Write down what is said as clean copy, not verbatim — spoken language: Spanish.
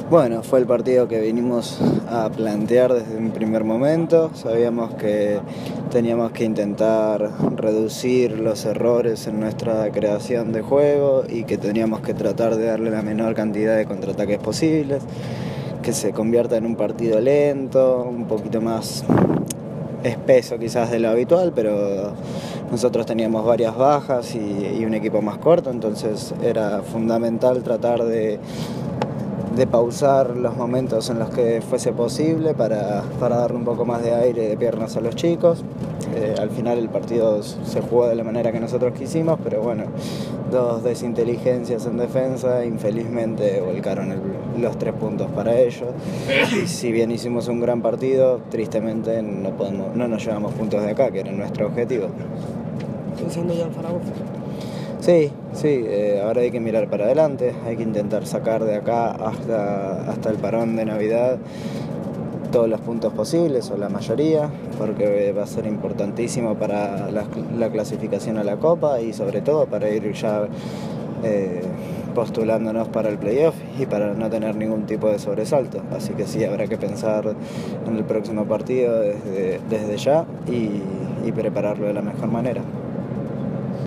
Bueno, fue el partido que vinimos a plantear desde un primer momento. Sabíamos que teníamos que intentar reducir los errores en nuestra creación de juego y que teníamos que tratar de darle la menor cantidad de contraataques posibles, que se convierta en un partido lento, un poquito más espeso quizás de lo habitual, pero nosotros teníamos varias bajas y un equipo más corto, entonces era fundamental tratar de pausar los momentos en los que fuese posible para darle un poco más de aire y de piernas a los chicos. Al final el partido se jugó de la manera que nosotros quisimos, pero bueno, dos desinteligencias en defensa infelizmente volcaron los 3 puntos para ellos. Y si bien hicimos un gran partido, tristemente no nos llevamos puntos de acá, que era nuestro objetivo. Pensando ya en Zaragoza. Sí, ahora hay que mirar para adelante, hay que intentar sacar de acá hasta el parón de Navidad todos los puntos posibles, o la mayoría, porque va a ser importantísimo para la clasificación a la Copa y sobre todo para ir ya postulándonos para el playoff y para no tener ningún tipo de sobresalto. Así que sí, habrá que pensar en el próximo partido desde ya y prepararlo de la mejor manera.